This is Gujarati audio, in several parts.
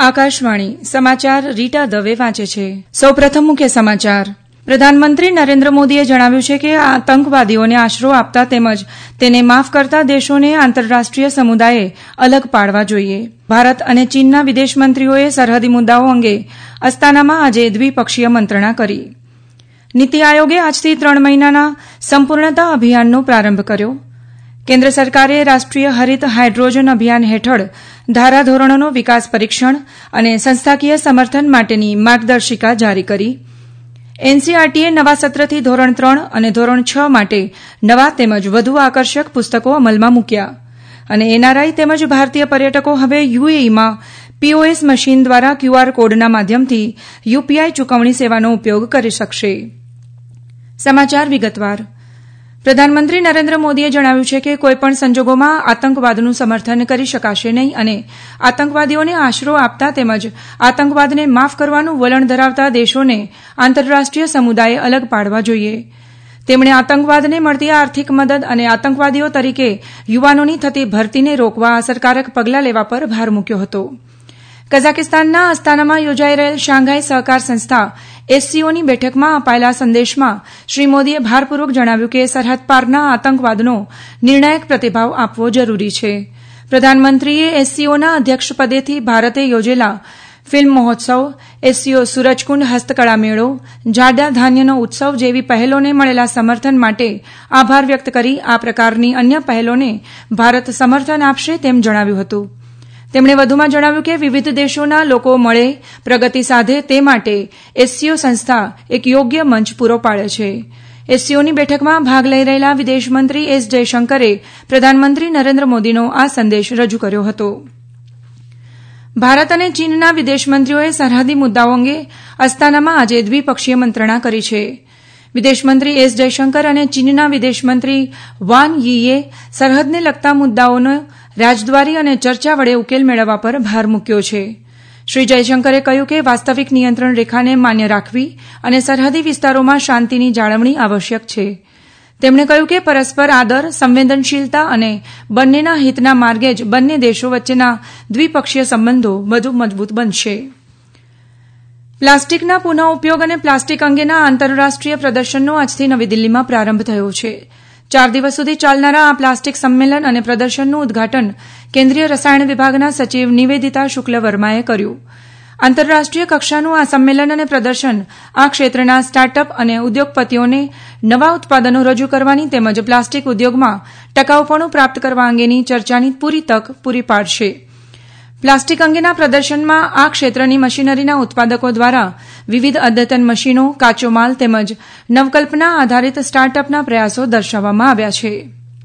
આકાશવાણી સમાચાર રીટા દવે વાંચે છે. સૌપ્રથમ મુખ્ય સમાચાર. પ્રધાનમંત્રી નરેન્દ્ર મોદીએ જણાવ્યું છે કે આતંકવાદીઓને આશરો આપતા તેમજ તેને માફ કરતા દેશોને આંતરરાષ્ટ્રીય સમુદાયે અલગ પાડવા જોઈએ. ભારત અને ચીનના વિદેશમંત્રીઓએ સરહદી મુદ્દાઓ અંગે અસ્તાનામાં આજે દ્વિપક્ષીય મંત્રણા કરી. નીતિ આયોગે આજથી 3 મહિનાના સંપૂર્ણતા અભિયાનનો પ્રારંભ કર્યો. કેન્દ્ર સરકારે રાષ્ટ્રીય હરિત હાઇડ્રોજન અભિયાન હેઠળ ધારાધોરણોનો વિકાસ પરીક્ષણ અને સંસ્થાકીય સમર્થન માટેની માર્ગદર્શિકા જારી કરી. એનસીઆરટીએ નવા સત્રથી ધોરણ 3 અને ધોરણ 6 માટે નવા તેમજ વધુ આકર્ષક પુસ્તકો અમલમાં મૂક્યા. અને એનઆરઆઈ તેમજ ભારતીય પર્યટકો હવે યુએઈમાં પીઓએસ મશીન દ્વારા ક્યુઆર કોડના માધ્યમથી યુપીઆઈ ચૂકવણી સેવાનો ઉપયોગ કરી શકશે. સમાચાર વિગતવાર. પ્રધાનમંત્રી નરેન્દ્ર મોદીએ જણાવ્યું છે કે કોઈપણ સંજોગોમાં આતંકવાદનું સમર્થન કરી શકાશે નહીં અને આતંકવાદીઓને આશરો આપતા તેમજ આતંકવાદને માફ કરવાનું વલણ ધરાવતા દેશોને આંતરરાષ્ટ્રીય સમુદાયે અલગ પાડવા જોઈએ. તેમણે આતંકવાદને મળતી આર્થિક મદદ અને આતંકવાદીઓ તરીકે યુવાનોની થતી ભરતીને રોકવા અસરકારક પગલાં લેવા પર ભાર મૂક્યો હતો. કઝાકિસ્તાનના અસ્તાનામાં યોજાઈ રહેલ શાંઘાઈ સહકાર સંસ્થા એસસીઓની બેઠકમાં અપાયેલા સંદેશમાં શ્રી મોદીએ ભારપૂર્વક જણાવ્યું કે સરહદ પારના આતંકવાદનો નિર્ણાયક પ્રતિભાવ આપવો જરૂરી છે. પ્રધાનમંત્રીએ એસસીઓના અધ્યક્ષપદેથી ભારતે યોજેલા ફિલ્મ મહોત્સવ, એસસીઓ સૂરજકુંડ હસ્તકળા મેળો, જાડા ધાન્યનો ઉત્સવ જેવી પહેલોને મળેલા સમર્થન માટે આભાર વ્યક્ત કરી આ પ્રકારની અન્ય પહેલોને ભારત સમર્થન આપશે તેમ જણાવ્યું હતું. તેમણે વધુમાં જણાવ્યું કે વિવિધ દેશોના લોકો મળે, પ્રગતિ સાધે તે માટે એસસીઓ સંસ્થા એક યોગ્ય મંચ પૂરો પાડે છે. એસસીઓની બેઠકમાં ભાગ લઈ રહેલા વિદેશમંત્રી એસ જયશંકરે પ્રધાનમંત્રી નરેન્દ્ર મોદીનો આ સંદેશ રજૂ કર્યો હતો. ભારત અને ચીનના વિદેશમંત્રીઓએ સરહદી મુદ્દાઓ અંગે અસ્તાનામાં આજે દ્વિપક્ષીય મંત્રણા કરી છે. વિદેશમંત્રી એસ જયશંકર અને ચીનના વિદેશમંત્રી વાન યીએ સરહદને લગતા મુદ્દાઓનો રાજદ્વારી અને ચર્ચા વડે ઉકેલ મેળવવા પર ભાર મૂક્યો છે. શ્રી જયશંકરે કહ્યું કે વાસ્તવિક નિયંત્રણ રેખાને માન્ય રાખવી અને સરહદી વિસ્તારોમાં શાંતિની જાળવણી આવશ્યક છે. તેમણે કહ્યું કે પરસ્પર આદર, સંવેદનશીલતા અને બંનેના હિતના માર્ગે જ બંને દેશો વચ્ચેના દ્વિપક્ષીય સંબંધો વધુ મજબૂત બનશે. પ્લાસ્ટિકના પુનઃ ઉપયોગ અને પ્લાસ્ટિક અંગેના આંતરરાષ્ટ્રીય પ્રદર્શનનો આજથી નવી દિલ્હીમાં પ્રારંભ થયો છે. 4 દિવસ સુધી ચાલનારા આ પ્લાસ્ટિક સંમેલન અને પ્રદર્શનનું ઉદઘાટન કેન્દ્રીય રસાયણ વિભાગના સચિવ નિવેદિતા શુક્લ વર્માએ કર્યું. આંતરરાષ્ટ્રીય કક્ષાનું આ સંમેલન અને પ્રદર્શન આ ક્ષેત્રના સ્ટાર્ટઅપ અને ઉદ્યોગપતિઓને નવા ઉત્પાદનો રજૂ કરવાની તેમજ પ્લાસ્ટિક ઉદ્યોગમાં ટકાઉપણું પ્રાપ્ત કરવા અંગેની ચર્ચાની પૂરી તક પૂરી પાડશે. પ્લાસ્ટિક અંગેના પ્રદર્શનમાં આ ક્ષેત્રની મશીનરીના ઉત્પાદકો દ્વારા વિવિધ અદ્યતન મશીનો, કાચો માલ તેમજ નવકલ્પના આધારિત સ્ટાર્ટઅપના પ્રયાસો દર્શાવવામાં આવ્યા છે.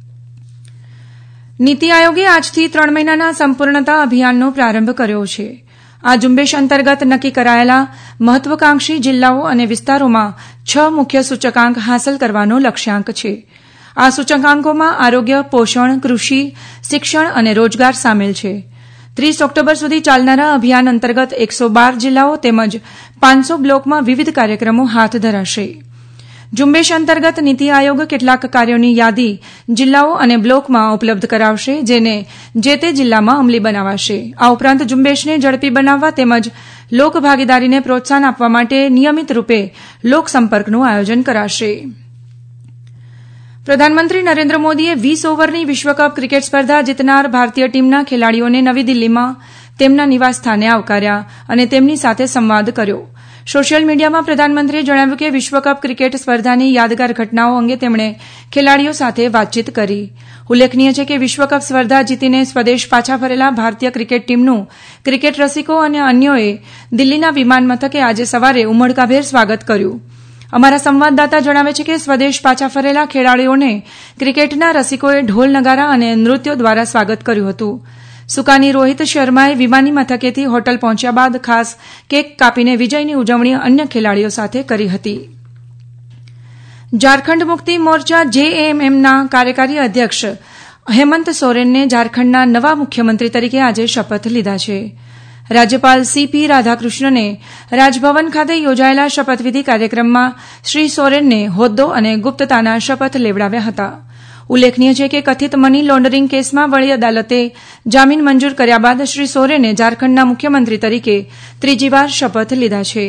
નીતિ આયોગે આજથી 3 મહિનાના સંપૂર્ણતા અભિયાનનો પ્રારંભ કર્યો છે. આ ઝુંબેશ અંતર્ગત નક્કી કરાયેલા મહત્વાકાંક્ષી જિલ્લાઓ અને વિસ્તારોમાં 6 મુખ્ય સૂચકાંક હાંસલ કરવાનો લક્ષ્યાંક છે. આ સૂચકાંકોમાં આરોગ્ય, પોષણ, કૃષિ, શિક્ષણ અને રોજગાર સામેલ છે. 30 ઓક્ટોબર સુધી ચાલનારા અભિયાન અંતર્ગત 112 જિલ્લાઓ તેમજ 500 બ્લોકમાં વિવિધ કાર્યક્રમો હાથ ધરાશે. ઝુંબેશ અંતર્ગત નીતિ આયોગ કેટલાક કાર્યોની યાદી જિલ્લાઓ અને બ્લોકમાં ઉપલબ્ધ કરાવશે, જેને જે તે જિલ્લામાં અમલી બનાવાશે. આ ઉપરાંત ઝુંબેશને ઝડપી બનાવવા તેમજ લોકભાગીદારીને પ્રોત્સાહન આપવા માટે નિયમિત રૂપે લોકસંપર્કનું આયોજન કરાશે. પ્રધાનમંત્રી નરેન્દ્ર મોદીએ 20 ઓવરની વિશ્વકપ ક્રિકેટ સ્પર્ધા જીતનાર ભારતીય ટીમના ખેલાડીઓને નવી દિલ્હીમાં તેમના નિવાસસ્થાને આવકાર્યા અને તેમની સાથે સંવાદ કર્યો. સોશિયલ મીડિયામાં પ્રધાનમંત્રીએ જણાવ્યું કે વિશ્વકપ ક્રિકેટ સ્પર્ધાની યાદગાર ઘટનાઓ અંગે તેમણે ખેલાડીઓ સાથે વાતચીત કરી. ઉલ્લેખનીય છે કે વિશ્વકપ સ્પર્ધા જીતીને સ્વદેશ પાછા ફરેલા ભારતીય ક્રિકેટ ટીમનું ક્રિકેટ રસિકો અને અન્યોએ દિલ્હીના વિમાન મથકે આજે સવારે ઉમળકાભેર સ્વાગત કર્યું. અમારા સંવાદદાતા જણાવે છે કે સ્વદેશ પાછા ફરેલા ખેલાડીઓને ક્રિકેટના રસિકોએ ઢોલ, નગારા અને નૃત્યો દ્વારા સ્વાગત કર્યું હતું. સુકાની રોહિત શર્માએ વિમાની મથકેથી હોટલ પહોંચ્યા બાદ ખાસ કેક કાપીને વિજયની ઉજવણી અન્ય ખેલાડીઓ સાથે કરી હતી. ઝારખંડ મુક્તિ મોરચા જેએમએમના કાર્યકારી અધ્યક્ષ હેમંત સોરેનને ઝારખંડના નવા મુખ્યમંત્રી તરીકે આજે શપથ લીધા છે. રાજ્યપાલ સીપી રાધાકૃષ્ણને રાજભવન ખાતે યોજાયેલા શપથવિધિ કાર્યક્રમમાં શ્રી સોરેનને હોદ્દો અને ગુપ્તતાના શપથ લેવડાવ્યા હતા. ઉલ્લેખનીય છે કે કથિત મની લોન્ડરિંગ કેસમાં વડી અદાલતે જામીન મંજૂર કર્યા બાદ શ્રી સોરેને ઝારખંડના મુખ્યમંત્રી તરીકે ત્રીજી વાર શપથ લીધા છે.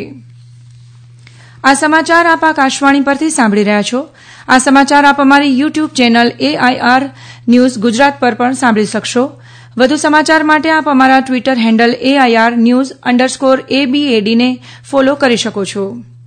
આ સમાચાર આપ આકાશવાણી પરથી સાંભળી રહ્યા છો. આ સમાચાર આપ અમારી YouTube channel AIR news Gujarat પર પણ સાંભળી શકશો. વધુ સમાચાર માટે આપ અમારા ટ્વિટર હેન્ડલ AIR_news_ABAD ને ફોલો કરી શકો છો.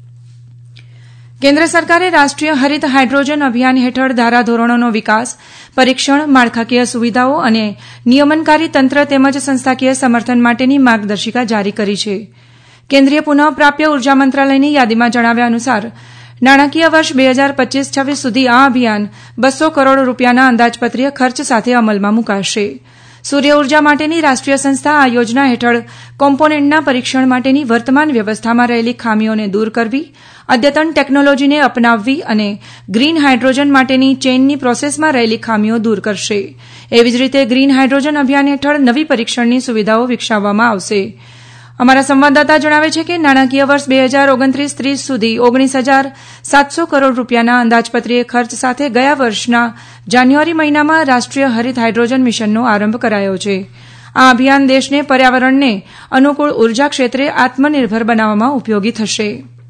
કેન્દ્ર સરકારે રાષ્ટ્રીય હરિત હાઇડ્રોજન અભિયાન હેઠળ ધારાધોરણોનો વિકાસ, પરીક્ષણ, માળખાકીય સુવિધાઓ અને નિયમનકારી તંત્ર તેમજ સંસ્થાકીય સમર્થન માટેની માર્ગદર્શિકા જારી કરી છે. કેન્દ્રીય પુનઃપ્રાપ્ય ઉર્જા મંત્રાલયની યાદીમાં જણાવ્યા અનુસાર નાણાકીય વર્ષ 2025-26 સુધી આ અભિયાન 200 કરોડ રૂપિયાના અંદાજપત્રીય ખર્ચ સાથે અમલમાં મુકાશે. સૂર્ય ઉર્જા માટેની રાષ્ટ્રીય સંસ્થા આ યોજના હેઠળ કોમ્પોનેન્ટના પરીક્ષણ માટેની વર્તમાન વ્યવસ્થામાં રહેલી ખામીઓને દૂર કરવી, અદ્યતન ટેકનોલોજીને અપનાવવી અને ગ્રીન હાઇડ્રોજન માટેની ચેઇનની પ્રોસેસમાં રહેલી ખામીઓ દૂર કરશે. એવી જ રીતે ગ્રીન હાઇડ્રોજન અભિયાન હેઠળ નવી પરીક્ષણની સુવિધાઓ વિકસાવવામાં આવશે. અમારા સંવાદદાતા જણાવે છે કે નાણાકીય વર્ષ 2029-30 સુધી 19,700 કરોડ રૂપિયાના અંદાજપત્રીય ખર્ચ સાથે ગયા વર્ષના જાન્યુઆરી મહિનામાં રાષ્ટ્રીય હરિત હાઇડ્રોજન મિશનનો આરંભ કરાયો છે. આ અભિયાન દેશને પર્યાવરણને અનુકૂળ ઉર્જા ક્ષેત્રે આત્મનિર્ભર બનાવવામાં ઉપયોગી થશે.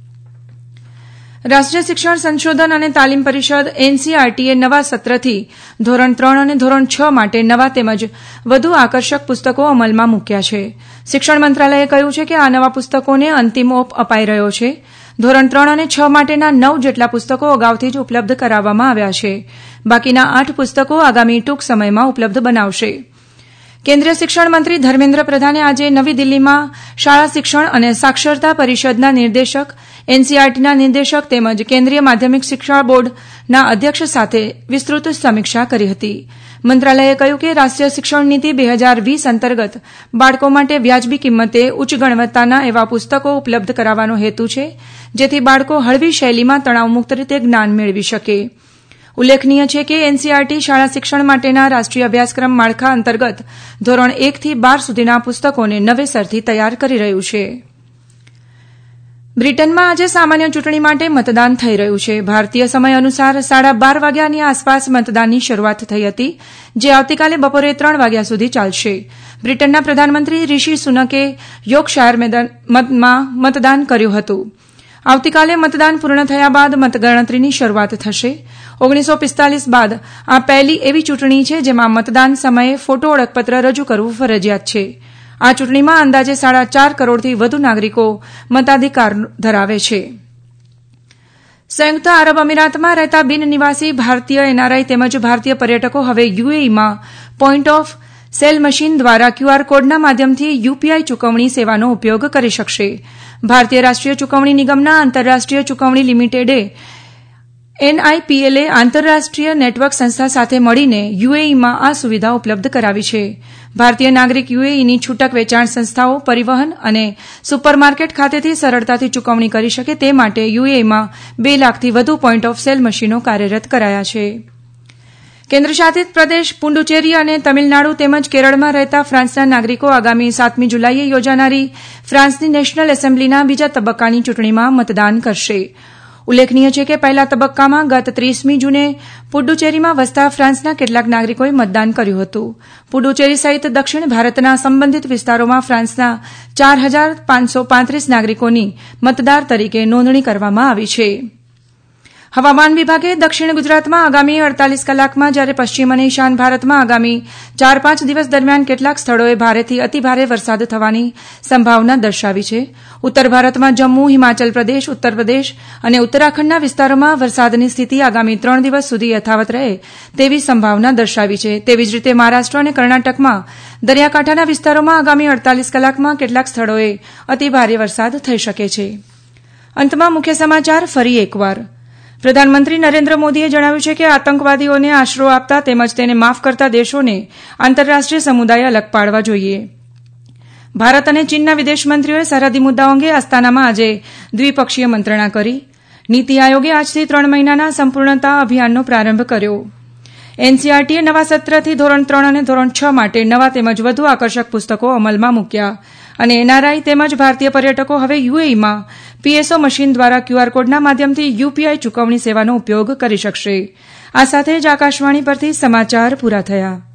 રાષ્ટ્રીય શિક્ષણ સંશોધન અને તાલીમ પરિષદ NCERTએ નવા સત્રથી ધોરણ 3 અને ધોરણ 6 માટે નવા તેમજ વધુ આકર્ષક પુસ્તકો અમલમાં મૂક્યા છે. શિક્ષણ મંત્રાલયે કહ્યું છે કે આ નવા પુસ્તકોને અંતિમ ઓપ અપાઈ રહ્યો છે. ધોરણ 3 અને 6 માટેના 9 જેટલા પુસ્તકો અગાઉથી જ ઉપલબ્ધ કરાવવામાં આવ્યા છે. બાકીના 8 પુસ્તકો આગામી ટૂંક સમયમાં ઉપલબ્ધ બનાવશે. કેન્દ્રીય શિક્ષણ મંત્રી ધર્મેન્દ્ર પ્રધાને આજે નવી દિલ્હીમાં શાળા શિક્ષણ અને સાક્ષરતા પરિષદના નિર્દેશક, NCERTના નિર્દેશક તેમજ કેન્દ્રીય માધ્યમિક શિક્ષા બોર્ડના અધ્યક્ષ સાથે વિસ્તૃત સમીક્ષા કરી હતી. મંત્રાલયે કહ્યું કે રાષ્ટ્રીય શિક્ષણ નીતિ 2020 અંતર્ગત બાળકો માટે વ્યાજબી કિંમતે ઉચ્ચ ગુણવત્તાના એવા પુસ્તકો ઉપલબ્ધ કરાવવાનો હેતુ છે, જેથી બાળકો હળવી શૈલીમાં તણાવમુક્ત રીતે જ્ઞાન મેળવી શકે. ઉલ્લેખનીય છે કે NCERT શાળા શિક્ષણ માટેના રાષ્ટ્રીય અભ્યાસક્રમ માળખા અંતર્ગત ધોરણ 1 થી 12 સુધીના પુસ્તકોને નવેસરથી તૈયાર કરી રહ્યું છે. બ્રિટનમાં આજે સામાન્ય ચૂંટણી માટે મતદાન થઈ રહ્યું છે. ભારતીય સમય અનુસાર 12:30 વાગ્યાની આસપાસ મતદાનની શરૂઆત થઈ હતી, જે આવતીકાલે બપોરે 3 વાગ્યા સુધી ચાલશે. બ્રિટનના પ્રધાનમંત્રી રિશી સુનકે યોર્કશાયરમાં મતદાન કર્યું હતું. આવતીકાલે મતદાન પૂર્ણ થયા બાદ મતગણતરીની શરૂઆત થશે. 1945 બાદ આ પહેલી એવી ચૂંટણી છે જેમાં મતદાન સમયે ફોટો ઓળખપત્ર રજૂ કરવું ફરજિયાત છે. આ ચૂંટણીમાં અંદાજે 4.5 કરોડથી વધુ નાગરિકો મતાધિકાર ધરાવે છે. સંયુક્ત આરબ અમીરાતમાં રહેતા બિન નિવાસી ભારતીય NRI તેમજ ભારતીય પર્યટકો હવે UAEમાં પોઈન્ટ ઓફ સેલ મશીન દ્વારા QR કોડના માધ્યમથી UPI ચૂકવણી સેવાનો ઉપયોગ કરી શકશે. ભારતીય રાષ્ટ્રીય ચૂકવણી નિગમના આંતરરાષ્ટ્રીય ચૂકવણી લિમિટેડે NIPLA આંતરરાષ્ટ્રીય નેટવર્ક સંસ્થા સાથે મળીને UAEમાં આ સુવિધા ઉપલબ્ધ કરાવી છે. ભારતીય નાગરિક UAEની છૂટક વેચાણ સંસ્થાઓ, પરિવહન અને સુપરમાર્કેટ ખાતેથી સરળતાથી ચૂકવણી કરી શકે તે માટે UAEમાં 2 લાખથી વધુ પોઈન્ટ ઓફ સેલ મશીનો કાર્યરત કરાયા છે. કેન્દ્રશાસિત પ્રદેશ પુડુચેરી અને તમિલનાડુ તેમજ કેરળમાં રહેતા ફ્રાન્સના નાગરિકો આગામી 7મી જુલાઈએ યોજાનારી ફ્રાન્સની નેશનલ એસેમ્બલીના બીજા તબક્કાની ચૂંટણીમાં મતદાન કરશે. ઉલ્લેખનીય છે કે પહેલા તબક્કામાં ગત 30મી જૂને પુડુચેરીમાં વસતા ફ્રાન્સના કેટલાક નાગરિકોએ મતદાન કર્યું હતું. પુડુચેરી સહિત દક્ષિણ ભારતના સંબંધિત વિસ્તારોમાં ફ્રાન્સના 4,535 નાગરિકોની મતદાર તરીકે નોંધણી કરવામાં આવી છે. હવામાન વિભાગે દક્ષિણ ગુજરાતમાં આગામી 48 કલાકમાં જ્યારે પશ્ચિમ અને ઈશાન ભારતમાં આગામી 4-5 દિવસ દરમિયાન કેટલાક સ્થળોએ ભારેથી અતિભારે વરસાદ થવાની સંભાવના દર્શાવી છે. ઉત્તર ભારતમાં જમ્મુ, હિમાચલ પ્રદેશ, ઉત્તર પ્રદેશ અને ઉત્તરાખંડના વિસ્તારોમાં વરસાદની સ્થિતિ આગામી 3 દિવસ સુધી યથાવત રહે તેવી સંભાવના દર્શાવી છે. તેવી જ રીતે મહારાષ્ટ્ર અને કર્ણાટકમાં દરિયાકાંઠાના વિસ્તારોમાં આગામી 48 કલાકમાં કેટલાક સ્થળોએ અતિભારે વરસાદ થઈ શકે છે. અંતમાં મુખ્ય સમાચાર ફરી એકવાર. પ્રધાનમંત્રી નરેન્દ્ર મોદીએ જણાવ્યું છે કે આતંકવાદીઓને આશરો આપતા તેમજ તેને માફ કરતા દેશોને આંતરરાષ્ટ્રીય સમુદાય અલગ પાડવા જોઈએ. ભારત અને ચીનના વિદેશમંત્રીઓએ સરહદી મુદ્દાઓ અંગે આસ્તાનામાં આજે દ્વિપક્ષીય મંત્રણા કરી. નીતિ આયોગે આજથી 3 મહિનાના સંપૂર્ણતા અભિયાનનો પ્રારંભ કર્યો. NCERTએ નવા સત્રથી ધોરણ 3 અને ધોરણ 6 માટે નવા તેમજ વધુ આકર્ષક પુસ્તકો અમલમાં મૂક્યા. અને NRI તેમજ ભારતીય પર્યટકો હવે UAEમાં PSO મશીન દ્વારા QR કોડના માધ્યમથી UPI ચૂકવણી સેવાનો ઉપયોગ કરી શકશે. આ સાથે જ આકાશવાણી પરથી સમાચાર પૂરા થયા.